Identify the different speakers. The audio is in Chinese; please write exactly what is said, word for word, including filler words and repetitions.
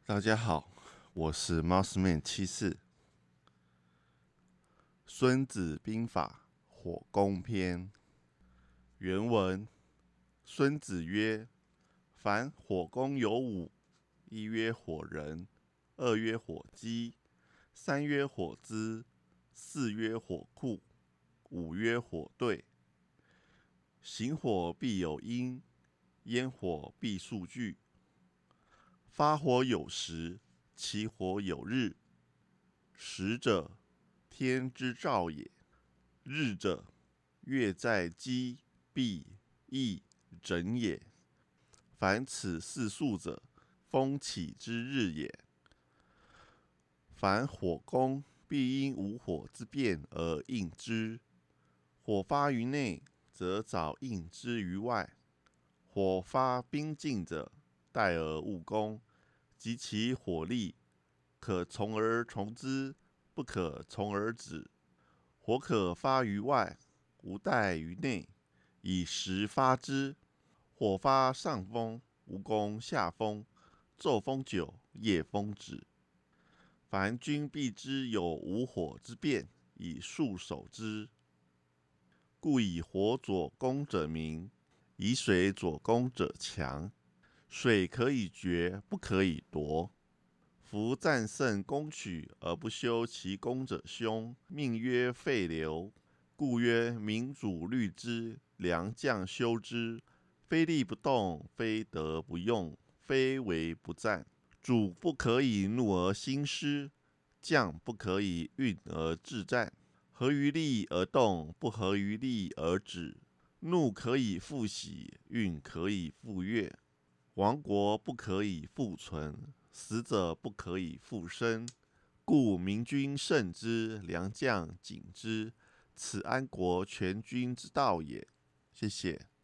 Speaker 1: 大家好，我是 Mouseman 七四。孙子兵法火攻篇原文：孙子曰：凡火攻有五，一曰火人，二曰火鸡，三曰火资，四曰火库，五曰火队。行火必有因，烟火必数据。发火有时，起火有日。时者，天之照也；日者，月在积、闭、翳、整也。凡此四数者，风起之日也。凡火攻，必因无火之变而应之。火发于内，则早应之于外。火发兵进者，待而勿攻，及其火力，可从而从之，不可从而止。火可发于外，无待于内，以时发之。火发上风，无攻下风，昼风久，夜风止。凡军必知有无火之变，以速守之。故以火左攻者明，以水左攻者强。水可以决，不可以夺。夫战胜攻取而不修其攻者凶，命曰废流。故曰：民主虑之，良将修之。非利不动，非德不用，非为不战。主不可以怒而兴师，将不可以运而致战。合于利而动，不合于利而止。怒可以复喜，运可以复悦。亡国不可以复存，死者不可以复生。故明君慎之，良将谨之，此安国全军之道也。谢谢。